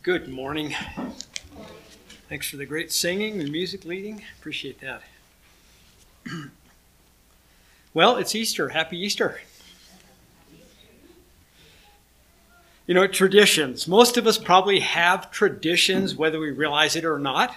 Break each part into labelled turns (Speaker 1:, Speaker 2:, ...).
Speaker 1: Good morning. Thanks for the great singing and music leading. Appreciate that. Well, it's Easter. Happy Easter. You know, traditions. Most of us probably have traditions, whether we realize it or not.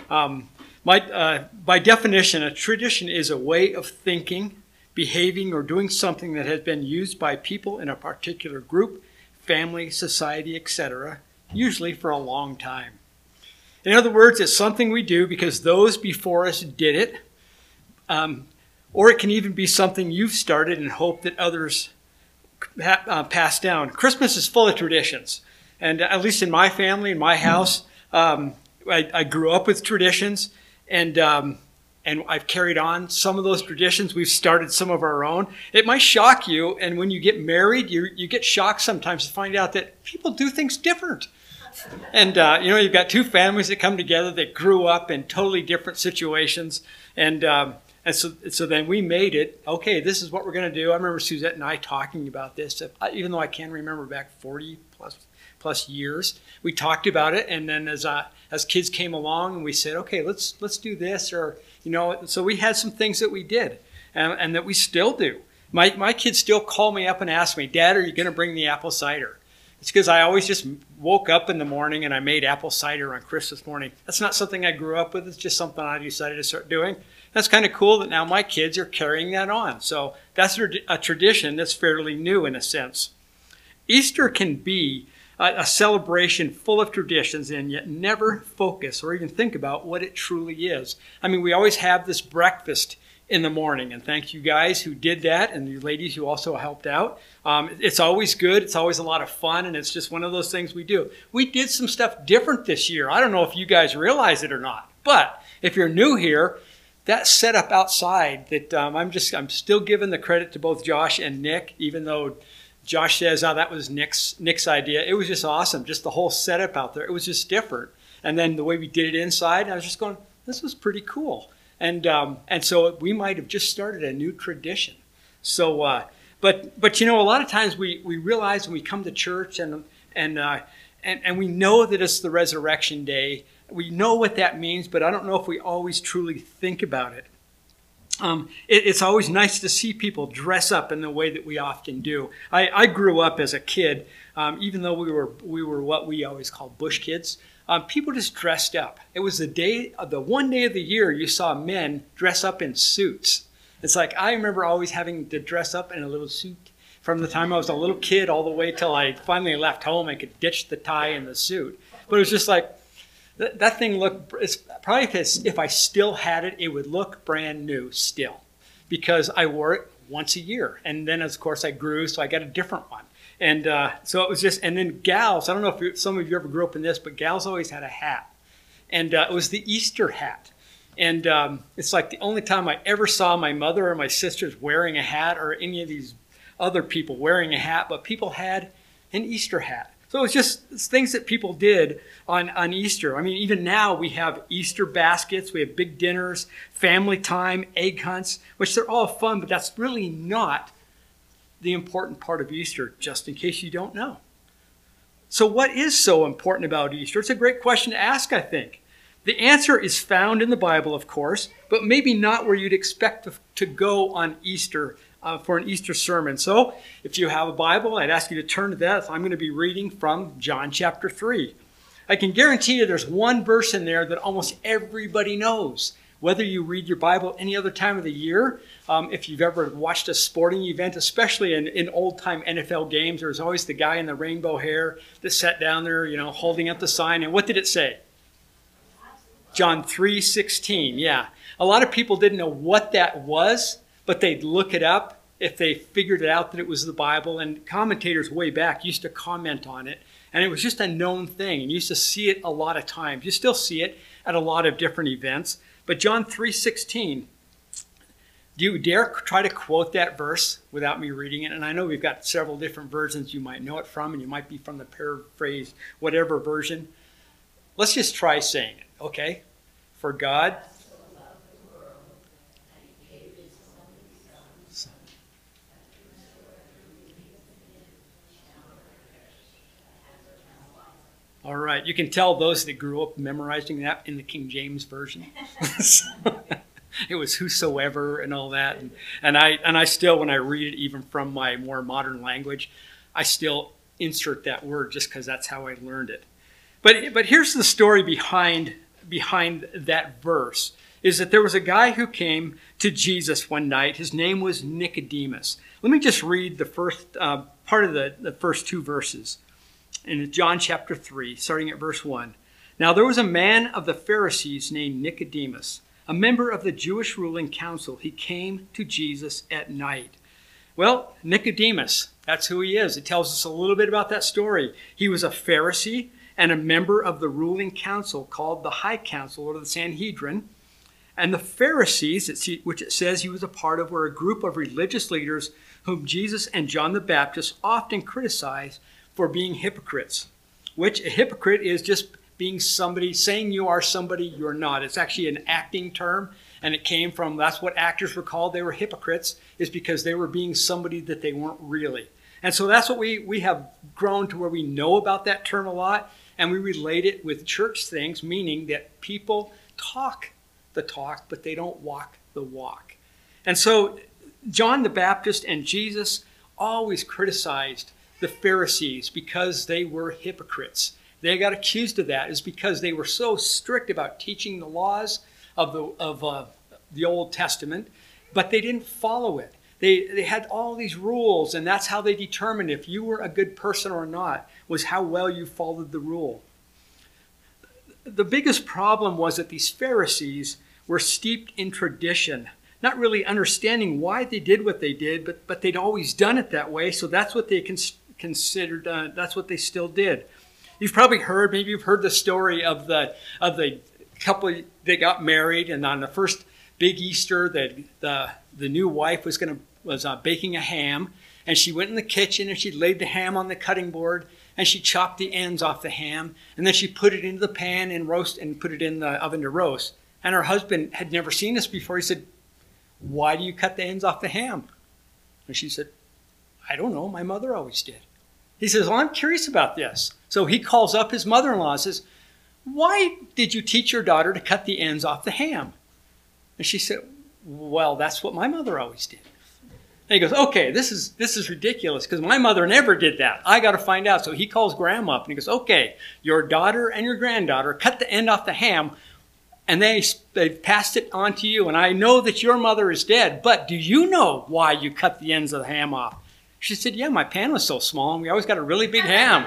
Speaker 1: By definition, a tradition is a way of thinking, behaving, or doing something that has been used by people in a particular group, family, society, etc., usually for a long time. In other words, it's something we do because those before us did it, or it can even be something you've started and hope that others pass down. Christmas is full of traditions, and at least in my family, in my house, I grew up with traditions, and I've carried on some of those traditions. We've started some of our own. It might shock you, and when you get married, you get shocked sometimes to find out that people do things different. And, you've got two families that come together that grew up in totally different situations. And so then we made it, okay, this is what we're going to do. I remember Suzette and I talking about this, even though I can remember back 40 plus years. We talked about it, and then as kids came along, and we said, okay, let's do this, or, so we had some things that we did, and that we still do. My kids still call me up and ask me, Dad, are you going to bring the apple cider? It's because I always just woke up in the morning and I made apple cider on Christmas morning. That's not something I grew up with. It's just something I decided to start doing. That's kind of cool that now my kids are carrying that on. So that's a tradition that's fairly new in a sense. Easter can be a celebration full of traditions and yet never focus or even think about what it truly is. I mean, we always have this breakfast in the morning, and thank you guys who did that and you ladies who also helped out. It's always good. It's always a lot of fun, and it's just one of those things we do. We did some stuff different this year. I don't know if you guys realize it or not, but if you're new here, that setup outside that I'm still giving the credit to both Josh and Nick, even though Josh says, oh, that was Nick's idea. It was just awesome. Just the whole setup out there. It was just different. And then the way we did it inside, I was just going, this was pretty cool. And so we might have just started a new tradition. So, but a lot of times we realize when we come to church and we know that it's the resurrection day. We know what that means, but I don't know if we always truly think about it. It's always nice to see people dress up in the way that we often do. I grew up as a kid, even though we were what we always called bush kids. People just dressed up. It was the one day of the year you saw men dress up in suits. It's like I remember always having to dress up in a little suit from the time I was a little kid all the way till I finally left home. I could ditch the tie and the suit. But it was just like, that thing looked, it's probably if I still had it, it would look brand new still. Because I wore it once a year. And then, of course, I grew, so I got a different one. And so it was just, and then gals, I don't know if some of you ever grew up in this, but gals always had a hat. And it was the Easter hat. And it's like the only time I ever saw my mother or my sisters wearing a hat or any of these other people wearing a hat, but people had an Easter hat. So it's things that people did on Easter. I mean, even now we have Easter baskets, we have big dinners, family time, egg hunts, which they're all fun, but that's really not the important part of Easter, just in case you don't know. So what is so important about Easter? It's a great question to ask, I think. The answer is found in the Bible, of course, but maybe not where you'd expect to go on Easter for an Easter sermon. So if you have a Bible, I'd ask you to turn to that. I'm going to be reading from John chapter 3. I can guarantee you there's one verse in there that almost everybody knows. Whether you read your Bible any other time of the year, if you've ever watched a sporting event, especially in old-time NFL games, there's always the guy in the rainbow hair that sat down there, holding up the sign. And what did it say? John 3:16, yeah. A lot of people didn't know what that was, but they'd look it up if they figured it out that it was the Bible. And commentators way back used to comment on it. And it was just a known thing. And you used to see it a lot of times. You still see it at a lot of different events. But John 3:16, do you dare try to quote that verse without me reading it? And I know we've got several different versions you might know it from, and you might be from the paraphrase, whatever version. Let's just try saying it, okay? For God All right. You can tell those that grew up memorizing that in the King James Version. It was whosoever and all that. And I still, when I read it, even from my more modern language, I still insert that word just because that's how I learned it. But here's the story behind that verse, is that there was a guy who came to Jesus one night. His name was Nicodemus. Let me just read the first part of the first two verses in John chapter 3, starting at verse 1. Now there was a man of the Pharisees named Nicodemus, a member of the Jewish ruling council. He came to Jesus at night. Well, Nicodemus, that's who he is. It tells us a little bit about that story. He was a Pharisee and a member of the ruling council called the High Council, or the Sanhedrin. And the Pharisees, which it says he was a part of, were a group of religious leaders whom Jesus and John the Baptist often criticized for being hypocrites, which a hypocrite is just being somebody, saying you are somebody you're not. It's actually an acting term, and it came from, that's what actors were called. They were hypocrites, is because they were being somebody that they weren't really. And so that's what we have grown to where we know about that term a lot, and we relate it with church things, meaning that people talk the talk, but they don't walk the walk. And so John the Baptist and Jesus always criticized the Pharisees because they were hypocrites. They got accused of that is because they were so strict about teaching the laws of the Old Testament, but they didn't follow it. They had all these rules, and that's how they determined if you were a good person or not, was how well you followed the rule. The biggest problem was that these Pharisees were steeped in tradition, not really understanding why they did what they did, but they'd always done it that way, so that's what they considered, that's what they still did. You've probably heard, maybe you've heard the story of the couple that got married, and on the first big Easter, the new wife was baking a ham, and she went in the kitchen and she laid the ham on the cutting board, and she chopped the ends off the ham, and then she put it into the pan and put it in the oven to roast. And her husband had never seen this before. He said, "Why do you cut the ends off the ham?" And she said, "I don't know. My mother always did." He says, "Well, I'm curious about this." So he calls up his mother-in-law and says, "Why did you teach your daughter to cut the ends off the ham?" And she said, "Well, that's what my mother always did." And he goes, "Okay, this is ridiculous because my mother never did that. I got to find out." So he calls Grandma up and he goes, "Okay, your daughter and your granddaughter cut the end off the ham, and they've passed it on to you. And I know that your mother is dead, but do you know why you cut the ends of the ham off?" She said, "Yeah, my pan was so small, and we always got a really big ham."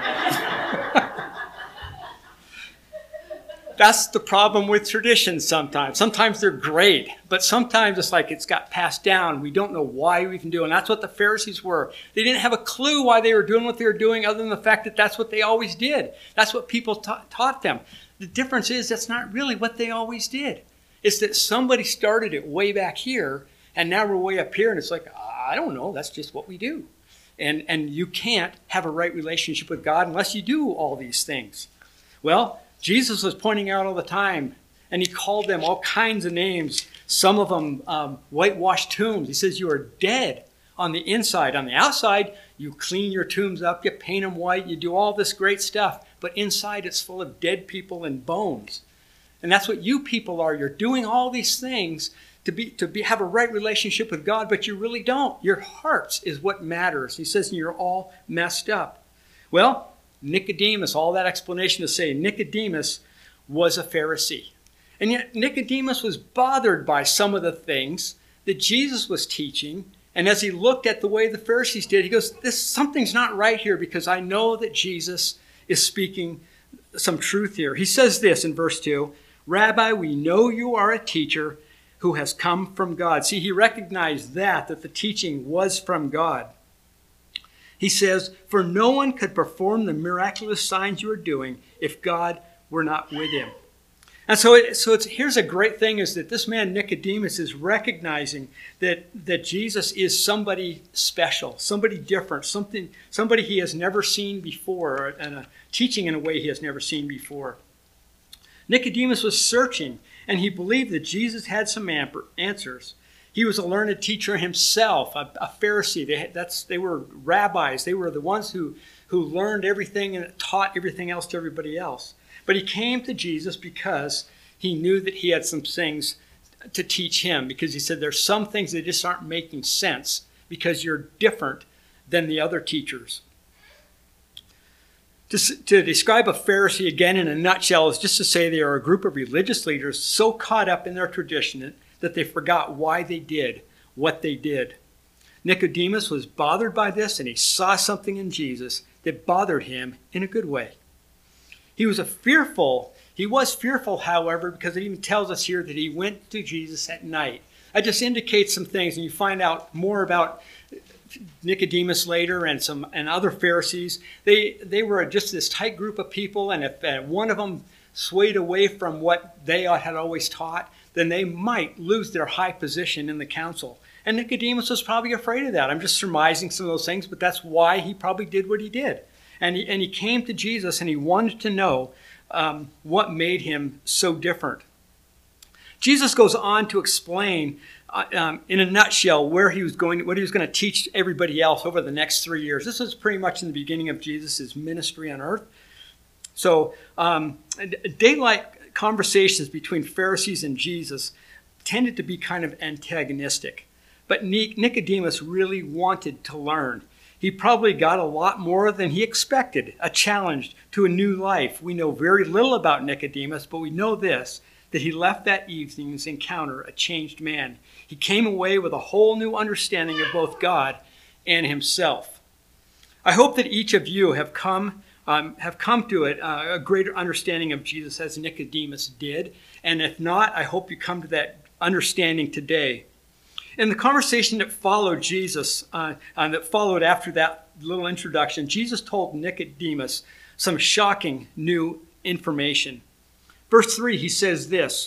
Speaker 1: That's the problem with traditions sometimes. Sometimes they're great, but sometimes it's like it's got passed down. We don't know why we can do it. And that's what the Pharisees were. They didn't have a clue why they were doing what they were doing other than the fact that that's what they always did. That's what people taught them. The difference is that's not really what they always did. It's that somebody started it way back here, and now we're way up here, and it's like, I don't know, that's just what we do. And you can't have a right relationship with God unless you do all these things. Well, Jesus was pointing out all the time, and he called them all kinds of names. Some of them whitewashed tombs. He says you are dead on the inside. On the outside, you clean your tombs up, you paint them white, you do all this great stuff. But inside, it's full of dead people and bones. And that's what you people are. You're doing all these things to have a right relationship with God, but you really don't. Your hearts is what matters. He says you're all messed up. Well, Nicodemus, all that explanation to say Nicodemus was a Pharisee. And yet Nicodemus was bothered by some of the things that Jesus was teaching. And as he looked at the way the Pharisees did, he goes, something's not right here because I know that Jesus is speaking some truth here. He says this in verse 2, "Rabbi, we know you are a teacher who has come from God." See, he recognized that the teaching was from God. He says, "For no one could perform the miraculous signs you are doing if God were not with him." And here's a great thing is that this man Nicodemus is recognizing that Jesus is somebody special, somebody different, somebody he has never seen before, and teaching in a way he has never seen before. Nicodemus was searching, and he believed that Jesus had some answers. He was a learned teacher himself, a Pharisee. They were rabbis. They were the ones who who learned everything and taught everything else to everybody else. But he came to Jesus because he knew that he had some things to teach him, because he said there's some things that just aren't making sense because you're different than the other teachers. To describe a Pharisee again in a nutshell is just to say they are a group of religious leaders so caught up in their tradition that they forgot why they did what they did. Nicodemus was bothered by this, and he saw something in Jesus that bothered him in a good way. He was fearful, however, because it even tells us here that he went to Jesus at night. That just indicates some things, and you find out more about Nicodemus later and other Pharisees. They were just this tight group of people, and if one of them swayed away from what they had always taught, then they might lose their high position in the council. And Nicodemus was probably afraid of that. I'm just surmising some of those things, but that's why he probably did what he did. And he came to Jesus, and he wanted to know what made him so different. Jesus goes on to explain in a nutshell what he was going to teach everybody else over the next 3 years. This is pretty much in the beginning of Jesus' ministry on earth. So daylight conversations between Pharisees and Jesus tended to be kind of antagonistic. But Nicodemus really wanted to learn. He probably got a lot more than he expected, a challenge to a new life. We know very little about Nicodemus, but we know this, that he left that evening's encounter a changed man. He came away with a whole new understanding of both God and himself. I hope that each of you have come to a greater understanding of Jesus as Nicodemus did. And if not, I hope you come to that understanding today. In the conversation that followed that followed after that little introduction, Jesus told Nicodemus some shocking new information. Verse 3, he says this,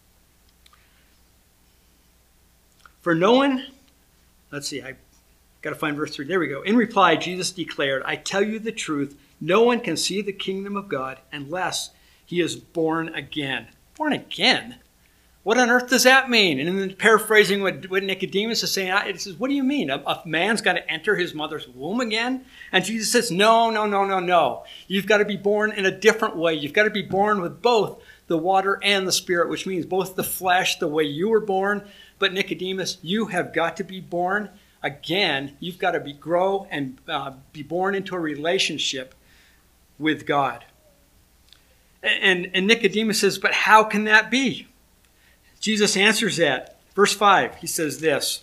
Speaker 1: for no one, let's see, I got to find verse 3. There we go. In reply, Jesus declared, I tell you the truth, no one can see the kingdom of God unless he is born again. Born again? What on earth does that mean? And then paraphrasing what Nicodemus is saying, it says, what do you mean? A man's got to enter his mother's womb again? And Jesus says, no. You've got to be born in a different way. You've got to be born with both the water and the Spirit, which means both the flesh, the way you were born. But Nicodemus, you have got to be born again. You've got to grow and be born into a relationship with God. And Nicodemus says, but how can that be? Jesus answers that. Verse 5, he says this,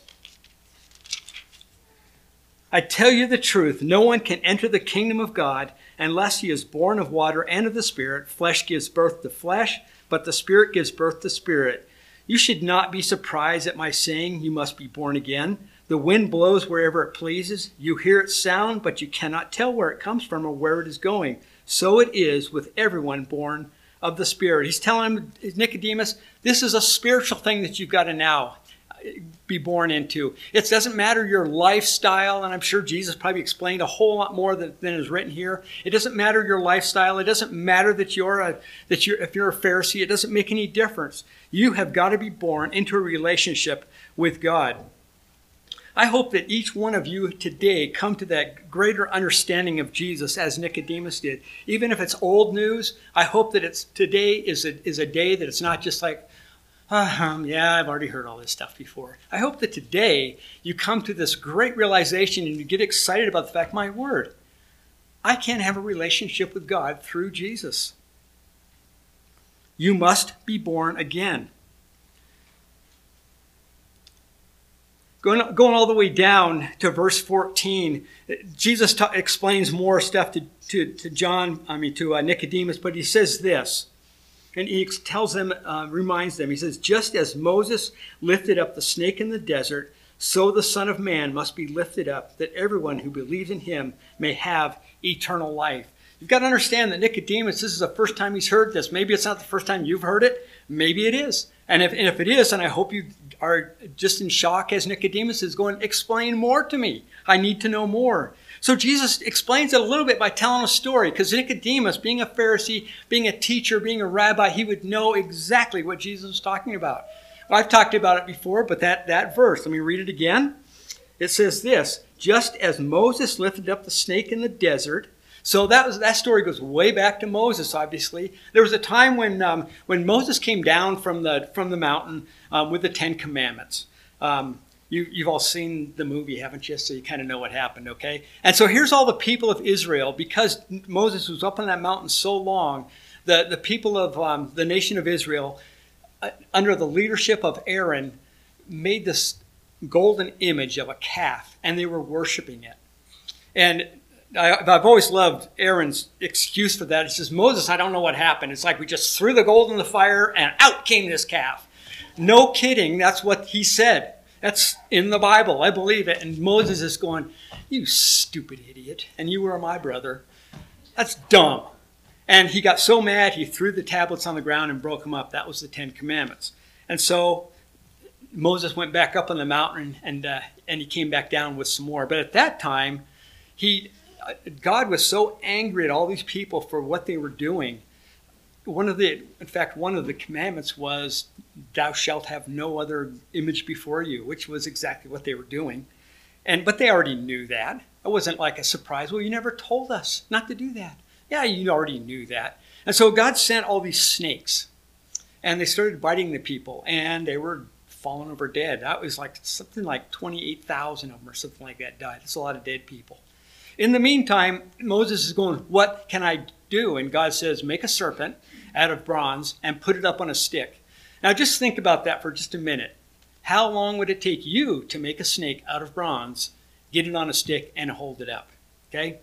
Speaker 1: I tell you the truth, no one can enter the kingdom of God unless he is born of water and of the Spirit. Flesh gives birth to flesh, but the Spirit gives birth to spirit. You should not be surprised at my saying you must be born again. The wind blows wherever it pleases. You hear its sound, but you cannot tell where it comes from or where it is going. So it is with everyone born of the Spirit. He's telling him, Nicodemus, this is a spiritual thing that you've got to now be born into. It doesn't matter your lifestyle, and I'm sure Jesus probably explained a whole lot more than is written here. It doesn't matter your lifestyle. It doesn't matter that if you're a Pharisee. It doesn't make any difference. You have got to be born into a relationship with God. I hope that each one of you today come to that greater understanding of Jesus as Nicodemus did. Even if it's old news, I hope that today is a day that it's not just like, yeah, I've already heard all this stuff before. I hope that today you come to this great realization and you get excited about the fact, my word, I can have a relationship with God through Jesus. You must be born again. Going all the way down to verse 14, Jesus explains more stuff to Nicodemus, but he says this, and he tells them, reminds them, he says, just as Moses lifted up the snake in the desert, so the Son of Man must be lifted up, that everyone who believes in him may have eternal life. You've got to understand that Nicodemus, this is the first time he's heard this. Maybe it's not the first time you've heard it. Maybe it is. And if it is, and I hope you are just in shock as Nicodemus is going, explain more to me. I need to know more. So Jesus explains it a little bit by telling a story, because Nicodemus, being a Pharisee, being a teacher, being a rabbi, he would know exactly what Jesus was talking about. Well, I've talked about it before, but that verse, let me read it again. It says this, just as Moses lifted up the snake in the desert, So that story goes way back to Moses, obviously. There was a time when Moses came down from the mountain with the Ten Commandments. You've all seen the movie, haven't you? So you kind of know what happened, okay? And so here's all the people of Israel. Because Moses was up on that mountain so long, the people of the nation of Israel, under the leadership of Aaron, made this golden image of a calf, and they were worshiping it. And I've always loved Aaron's excuse for that. He says, Moses, I don't know what happened. It's like we just threw the gold in the fire and out came this calf. No kidding. That's what he said. That's in the Bible. I believe it. And Moses is going, you stupid idiot. And you were my brother. That's dumb. And he got so mad, he threw the tablets on the ground and broke them up. That was the Ten Commandments. And so Moses went back up on the mountain and he came back down with some more. But at that time, God was so angry at all these people for what they were doing. One of the commandments was, thou shalt have no other image before you, which was exactly what they were doing. But they already knew that. It wasn't like a surprise. Well, you never told us not to do that. Yeah, you already knew that. And so God sent all these snakes, and they started biting the people, and they were falling over dead. That was like something like 28,000 of them or something like that died. That's a lot of dead people. In the meantime, Moses is going, what can I do? And God says, make a serpent out of bronze and put it up on a stick. Now just think about that for just a minute. How long would it take you to make a snake out of bronze, get it on a stick, and hold it up? Okay?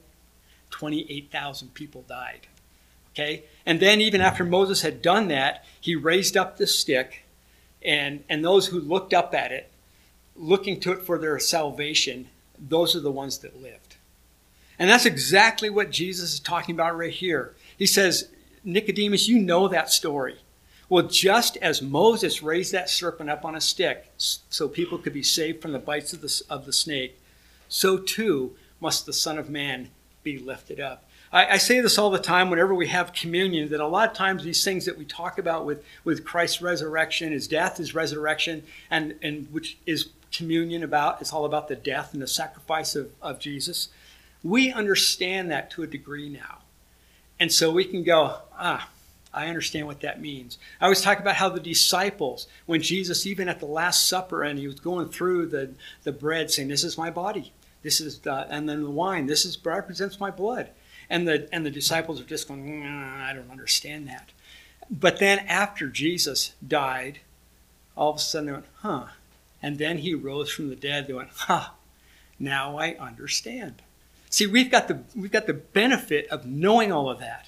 Speaker 1: 28,000 people died. Okay? And then even after Moses had done that, he raised up the stick, and those who looked up at it, looking to it for their salvation, those are the ones that lived. And that's exactly what Jesus is talking about right here. He says, Nicodemus, you know that story. Well, just as Moses raised that serpent up on a stick so people could be saved from the bites of the snake, so too must the Son of Man be lifted up. I say this all the time whenever we have communion, that a lot of times these things that we talk about with Christ's resurrection, his death, his resurrection, and which is communion about, it's all about the death and the sacrifice of Jesus. We understand that to a degree now. And so we can go, I understand what that means. I always talk about how the disciples, when Jesus, even at the Last Supper, and he was going through the bread saying, this is my body, and then the wine, this represents my blood. And the disciples are just going, I don't understand that. But then after Jesus died, all of a sudden they went, And then he rose from the dead. They went, now I understand. See, we've got the benefit of knowing all of that.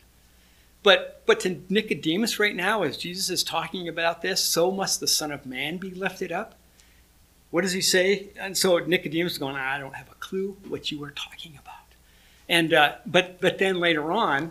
Speaker 1: But to Nicodemus right now, as Jesus is talking about this, so must the Son of Man be lifted up. What does he say? And so Nicodemus is going, I don't have a clue what you were talking about. And but then later on,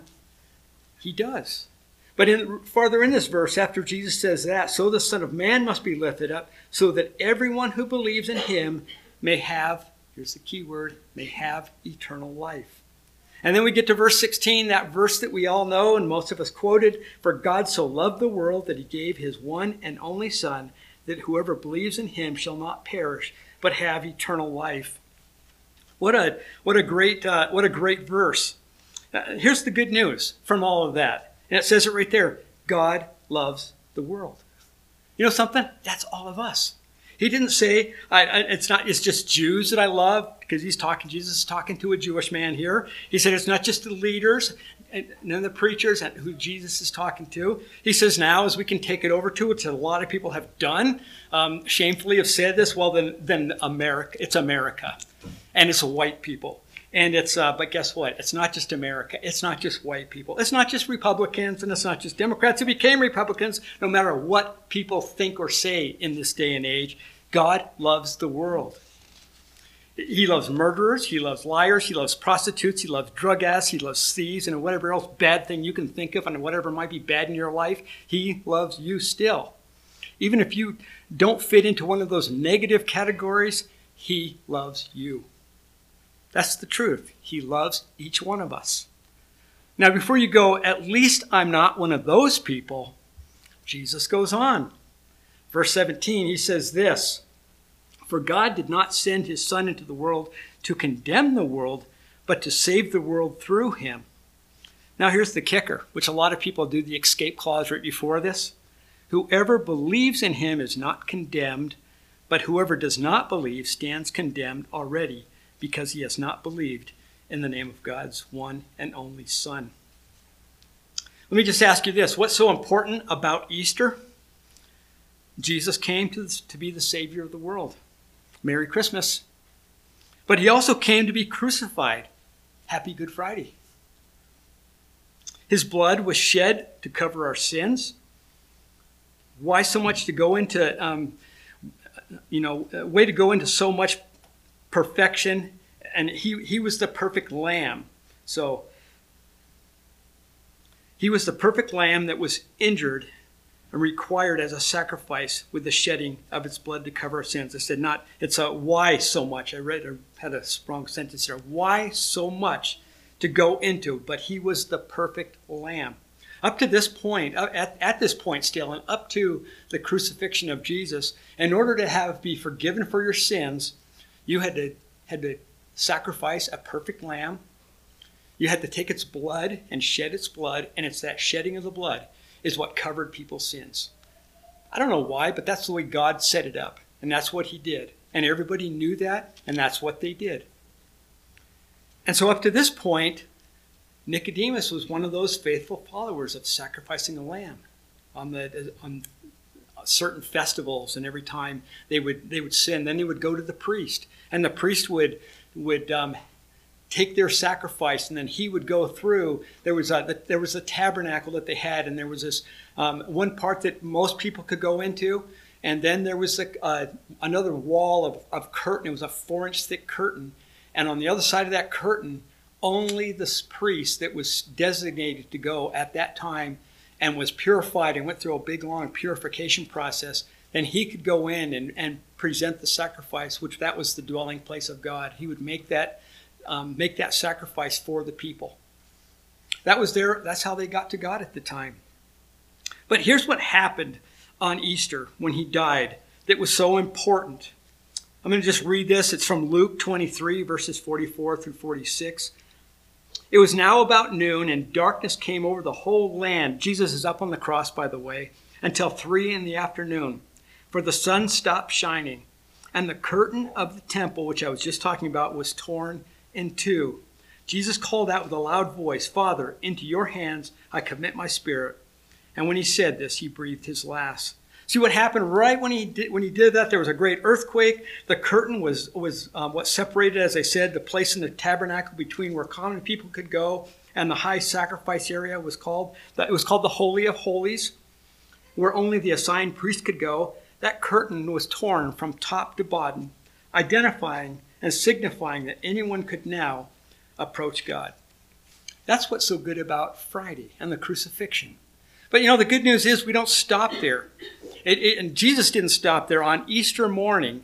Speaker 1: he does. But farther in this verse, after Jesus says that, so the Son of Man must be lifted up, so that everyone who believes in him may have, here's the key word, may have eternal life. And then we get to verse 16, that verse that we all know and most of us quoted, for God so loved the world that he gave his one and only Son, that whoever believes in him shall not perish, but have eternal life. What a great verse. Here's the good news from all of that. And it says it right there. God loves the world. You know something? That's all of us. He didn't say, it's just Jews that I love, because Jesus is talking to a Jewish man here. He said it's not just the leaders and the preachers who Jesus is talking to. He says now, as we can take it over to, which a lot of people have done, shamefully have said this, well, then America, it's America. And it's white people. And but guess what? It's not just America. It's not just white people. It's not just Republicans, and it's not just Democrats who became Republicans. No matter what people think or say in this day and age, God loves the world. He loves murderers. He loves liars. He loves prostitutes. He loves drug addicts. He loves thieves and whatever else bad thing you can think of and whatever might be bad in your life. He loves you still. Even if you don't fit into one of those negative categories, he loves you. That's the truth. He loves each one of us. Now, before you go, at least I'm not one of those people, Jesus goes on. Verse 17, he says this, for God did not send his Son into the world to condemn the world, but to save the world through him. Now here's the kicker, which a lot of people do the escape clause right before this. Whoever believes in him is not condemned, but whoever does not believe stands condemned already, because he has not believed in the name of God's one and only Son. Let me just ask you this. What's so important about Easter? Jesus came to be the Savior of the world. Merry Christmas. But he also came to be crucified. Happy Good Friday. His blood was shed to cover our sins. Why so much to go into, a way to go into so much perfection? And he was the perfect lamb. So he was the perfect lamb that was injured and required as a sacrifice with the shedding of its blood to cover our sins. I said it's a why so much. I had a strong sentence there. Why so much to go into? But he was the perfect lamb. Up to this point, at this point still, and up to the crucifixion of Jesus, in order to be forgiven for your sins, you had to sacrifice a perfect lamb. You had to take its blood and shed its blood, and it's that shedding of the blood is what covered people's sins. I don't know why, but that's the way God set it up, and that's what he did. And everybody knew that, and that's what they did. And so up to this point, Nicodemus was one of those faithful followers of sacrificing a lamb on certain festivals, and every time they would sin, then they would go to the priest, and the priest would take their sacrifice, and then he would go through. There was a tabernacle that they had, and there was this one part that most people could go into, and then there was another wall of curtain. It was a 4-inch thick curtain, and on the other side of that curtain, only the priest that was designated to go at that time and was purified and went through a big long purification process, then he could go in and present the sacrifice, which that was the dwelling place of God. He would make that sacrifice for the people. That's how they got to God at the time. But here's what happened on Easter when he died that was so important. I'm going to just read this. It's from Luke 23, verses 44 through 46. It was now about noon, and darkness came over the whole land. Jesus is up on the cross, by the way, until 3 p.m, for the sun stopped shining, and the curtain of the temple, which I was just talking about, was torn in two. Jesus called out with a loud voice, "Father, into your hands I commit my spirit." And when he said this, he breathed his last. See what happened right when he did that? There was a great earthquake. The curtain was what separated, as I said, the place in the tabernacle between where common people could go and the high sacrifice area was called. It was called the Holy of Holies, where only the assigned priest could go. That curtain was torn from top to bottom, identifying and signifying that anyone could now approach God. That's what's so good about Friday and the crucifixion. But the good news is we don't stop there. And Jesus didn't stop there. On Easter morning,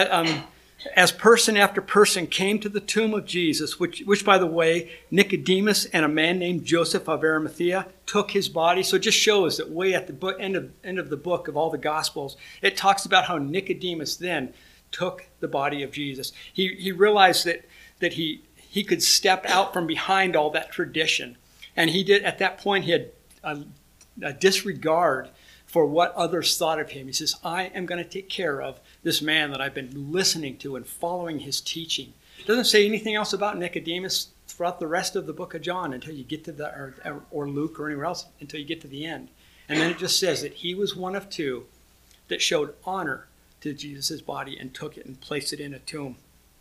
Speaker 1: as person after person came to the tomb of Jesus, which by the way, Nicodemus and a man named Joseph of Arimathea took his body. So it just shows that way at the end of the book of all the Gospels, it talks about how Nicodemus then took the body of Jesus. He realized that he could step out from behind all that tradition. And he did, at that point, he had a disregard for what others thought of him. He says, I am going to take care of this man that I've been listening to and following his teaching. It doesn't say anything else about Nicodemus throughout the rest of the book of John until you get to or Luke or anywhere else until you get to the end. And then it just says that he was one of two that showed honor to Jesus' body and took it and placed it in a tomb.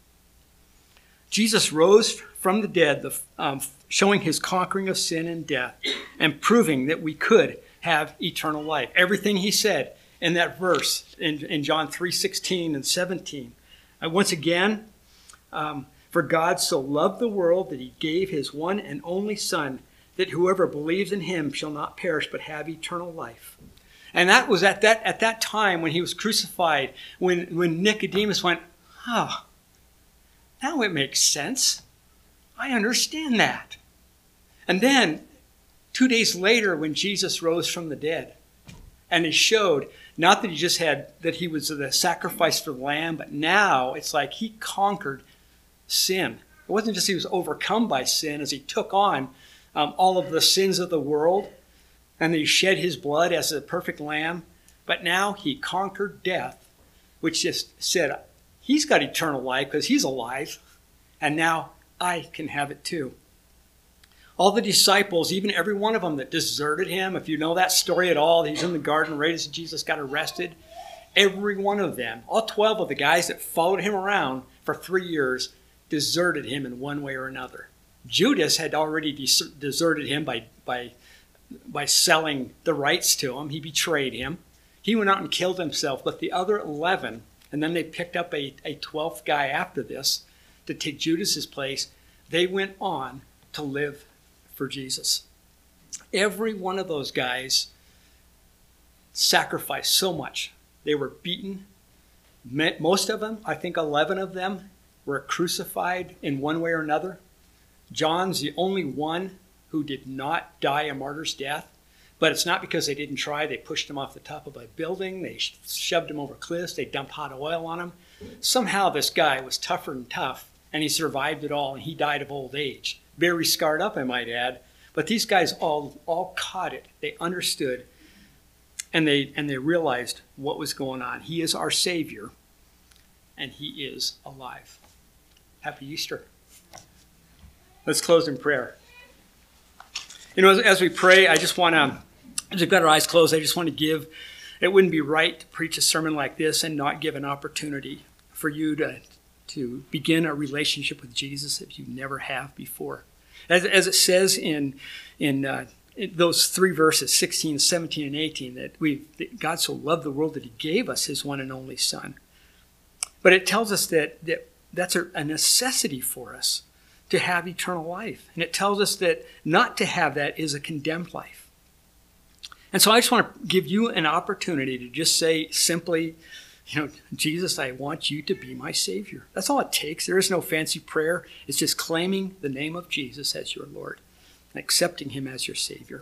Speaker 1: Jesus rose from the dead, showing his conquering of sin and death and proving that we could have eternal life. Everything he said in that verse in John 3:16 and 17. Once again, for God so loved the world that he gave his one and only Son, that whoever believes in him shall not perish but have eternal life. And that was at that time when he was crucified, when Nicodemus went, now it makes sense. I understand that. And then 2 days later, when Jesus rose from the dead, and he showed not that he was the sacrifice for the lamb, but now it's like he conquered sin. It wasn't just he was overcome by sin as he took on all of the sins of the world, and he shed his blood as a perfect lamb. But now he conquered death, which just said, he's got eternal life because he's alive, and now I can have it too. All the disciples, even every one of them that deserted him, if you know that story at all, he's in the garden right as Jesus got arrested. Every one of them, all 12 of the guys that followed him around for 3 years, deserted him in one way or another. Judas had already deserted him by selling the rights to him. He betrayed him. He went out and killed himself. But the other 11, and then they picked up a 12th guy after this to take Judas's place, they went on to live for Jesus. Every one of those guys sacrificed so much. They were beaten. Most of them, I think 11 of them, were crucified in one way or another. John's the only one who did not die a martyr's death. But it's not because they didn't try. They pushed him off the top of a building. They shoved him over cliffs. They dumped hot oil on him. Somehow this guy was tougher than tough, and he survived it all, and he died of old age. Very scarred up, I might add. But these guys all caught it. They understood, and they realized what was going on. He is our Savior, and he is alive. Happy Easter. Let's close in prayer. You know, as we pray, I just want to, as we've got our eyes closed, I just want to give, it wouldn't be right to preach a sermon like this and not give an opportunity for you to begin a relationship with Jesus if you never have before. As it says in those 3 verses, 16, 17, and 18, that God so loved the world that he gave us his one and only Son. But it tells us that that's a necessity for us to have eternal life. And it tells us that not to have that is a condemned life. And so I just want to give you an opportunity to just say simply, you know, Jesus, I want you to be my Savior. That's all it takes. There is no fancy prayer. It's just claiming the name of Jesus as your Lord and accepting him as your Savior.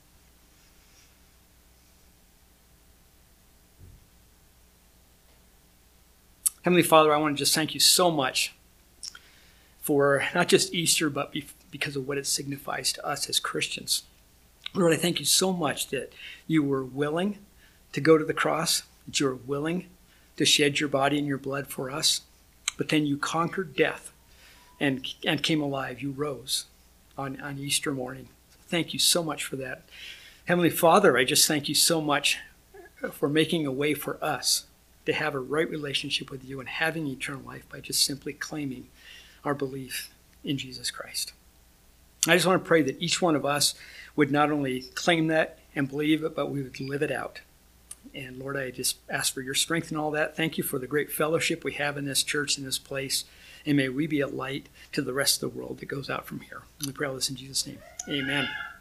Speaker 1: Heavenly Father, I want to just thank you so much for not just Easter, but because of what it signifies to us as Christians. Lord, I thank you so much that you were willing to go to the cross, that you were willing to shed your body and your blood for us, but then you conquered death and came alive. You rose on Easter morning. Thank you so much for that. Heavenly Father, I just thank you so much for making a way for us to have a right relationship with you and having eternal life by just simply claiming our belief in Jesus Christ. I just want to pray that each one of us would not only claim that and believe it, but we would live it out. And Lord, I just ask for your strength in all that. Thank you for the great fellowship we have in this church, in this place. And may we be a light to the rest of the world that goes out from here. We pray all this in Jesus' name. Amen.